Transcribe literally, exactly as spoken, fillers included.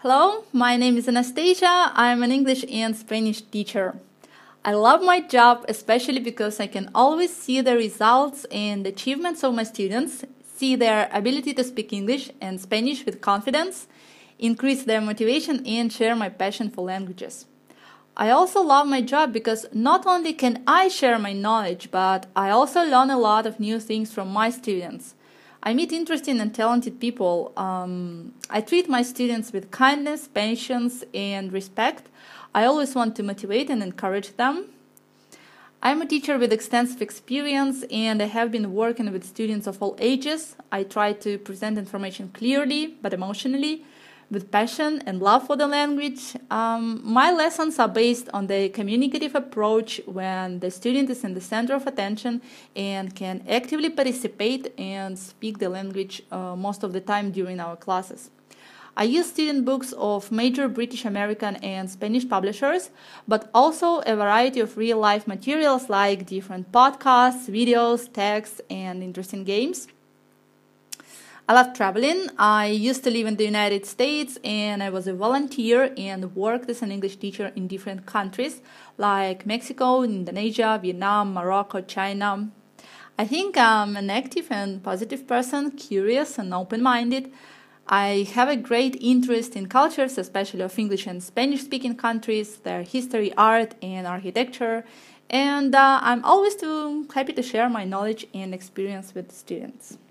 Hello, my name is Anastasia. I'm an English and Spanish teacher. I love my job, especially because I can always see the results and achievements of my students, see their ability to speak English and Spanish with confidence, increase their motivation, and share my passion for languages. I also love my job because not only can I share my knowledge, but I also learn a lot of new things from my students. I meet interesting and talented people. Um, I treat my students with kindness, patience, and respect. I always want to motivate and encourage them. I'm a teacher with extensive experience and I have been working with students of all ages. I try to present information clearly but emotionally, with passion and love for the language. Um, my lessons are based on the communicative approach when the student is in the center of attention and can actively participate and speak the language uh, most of the time during our classes. I use student books of major British, American, and Spanish publishers, but also a variety of real-life materials like different podcasts, videos, texts, and interesting games. I love traveling. I used to live in the United States and I was a volunteer and worked as an English teacher in different countries like Mexico, Indonesia, Vietnam, Morocco, China. I think I'm an active and positive person, curious and open-minded. I have a great interest in cultures, especially of English and Spanish-speaking countries, their history, art, and architecture. And uh, I'm always too happy to share my knowledge and experience with students.